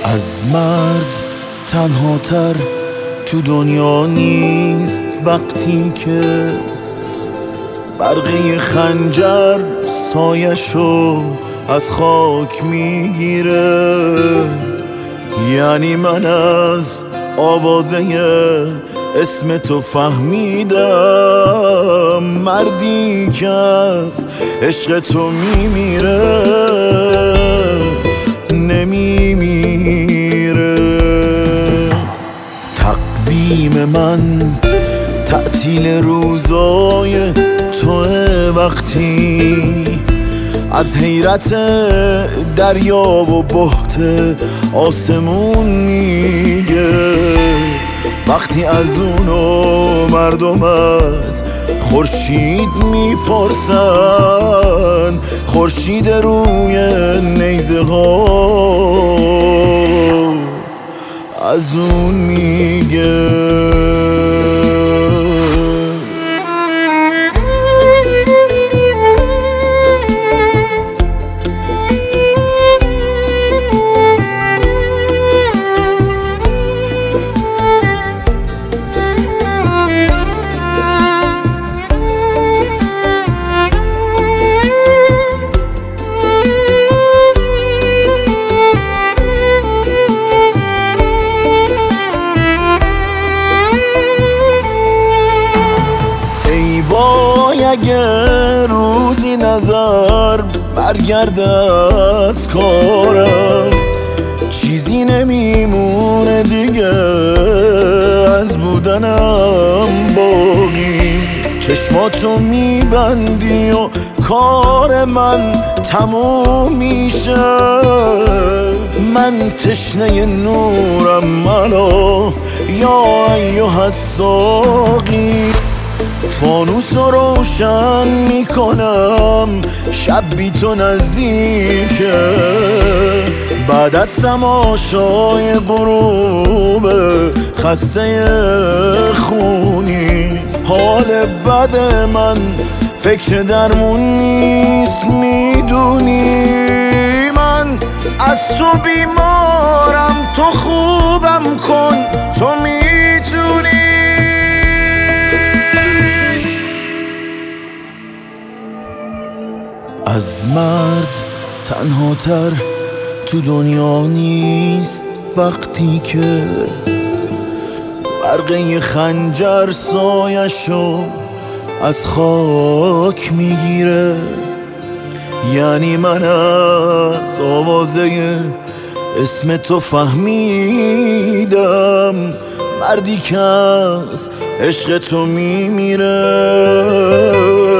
از مرد تنها تر تو دنیا نیست وقتی که برقه خنجر سایشو از خاک میگیره. یعنی من از آوازه اسم تو فهمیدم، مردی که از عشق تو میمیره نمیمیره. تقویم من تعطیل روزای توه وقتی از حیرت دریا و بحت آسمون میگه. وقتی از اونو مردم از خورشید میپرسن، خورشید روی نیزه ها از اون میگه. اگه روزی نظر برگرده از کارم، چیزی نمیمونه دیگه از بودنم باقی. چشماتو میبندی و کار من تموم میشه. من تشنه نورم منو یا ایها الساقی. فانوس رو روشن میکنم شب بی تو نزدیکه. بعد از تماشای غروب خسته خونی، حال بد من فکر درمون نیست میدونی. من از تو بیمارم، تو خوبم کن، تو میتونی. از مرد تنها تر تو دنیا نیست وقتی که برقه خنجر سایشو از خاک میگیره. یعنی من از آوازه اسم تو فهمیدم، مردی که از عشق تو میمیره